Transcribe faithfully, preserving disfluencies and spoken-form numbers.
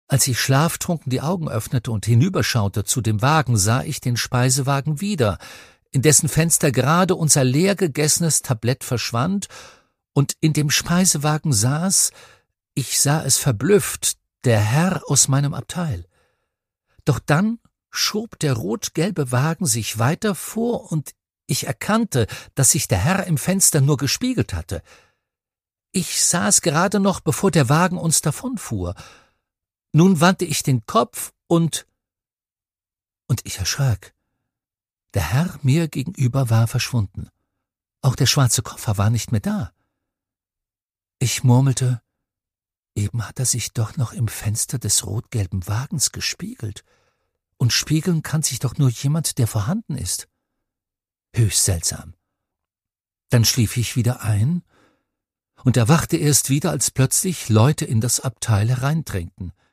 Als ich schlaftrunken die Augen öffnete und hinüberschaute zu dem Wagen, sah ich den Speisewagen wieder, in dessen Fenster gerade unser leer gegessenes Tablett verschwand, und in dem Speisewagen saß, ich sah es verblüfft, der Herr aus meinem Abteil. Doch dann schob der rot-gelbe Wagen sich weiter vor, und ich erkannte, dass sich der Herr im Fenster nur gespiegelt hatte. Ich sah es gerade noch, bevor der Wagen uns davonfuhr. Nun wandte ich den Kopf und... und ich erschrak. Der Herr mir gegenüber war verschwunden. Auch der schwarze Koffer war nicht mehr da. Ich murmelte, eben hat er sich doch noch im Fenster des rot-gelben Wagens gespiegelt. Und spiegeln kann sich doch nur jemand, der vorhanden ist. Höchst seltsam. Dann schlief ich wieder ein und erwachte erst wieder, als plötzlich Leute in das Abteil hereindrängten.